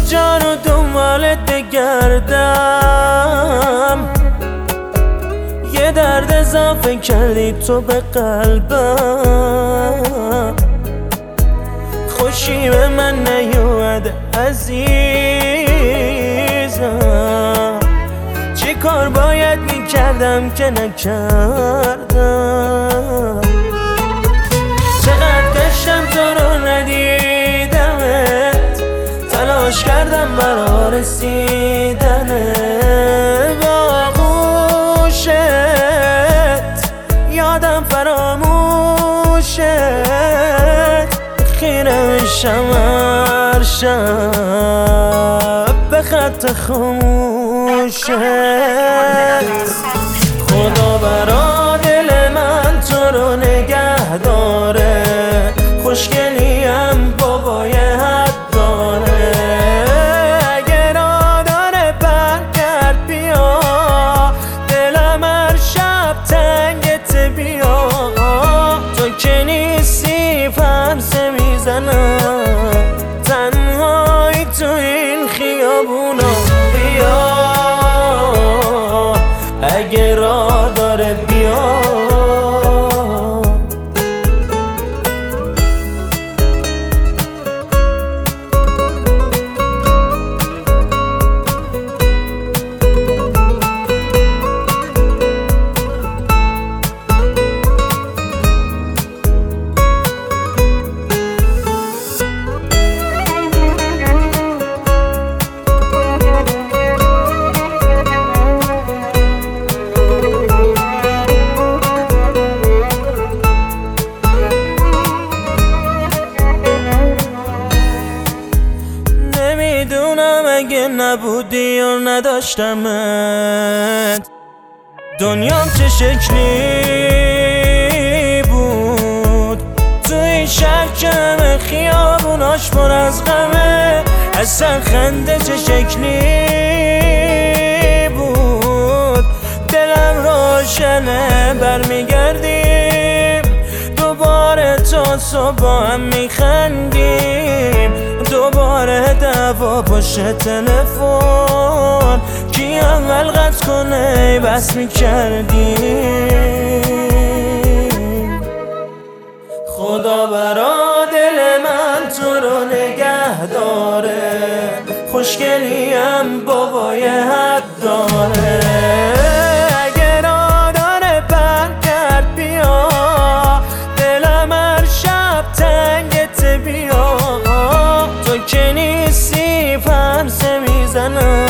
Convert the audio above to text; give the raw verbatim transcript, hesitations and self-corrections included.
کجا رو دنبالت بگردم؟ یه درد اضافه کردی تو به قلبم. خوشی به من نیومده عزیزم، چی کار باید میکردم که نکردم؟ چقدر گشتم تو رو ندیدمت، تلاش کردم برا رسیدنه به آغوشت، یادم فراموشت، خیره میشم هر شب به خط خاموشت. خدا برا دل من تو رو نگه داره، خوشگلیم بابای حد داره. اگه را داره برگرد بیا، دلم هر شب تنگت بیا. تو که نیستی پرسه میزنم تنهایی تو این خیابونا. بیا اگه را داره بیا. نمیدونم اگه نبودی و نداشتمت دنیام چه شکلی بود. تو این شهر که همه خیابوناش پر از غمه، اصلا خنده چه شکلی بود. دلم روشنه برمیگردیم دوباره، تا صبح با هم میخندیم دوباره. دعوا پشت تلفن کی اول قطع کنه بس میکردیم. خدا برا دل من تو رو نگه داره، خوشگلیم بابای حد داره. اگه را داره برگرد بیا، دلم هر شب تنگت بیا. تو که نیستی پرسه میزنم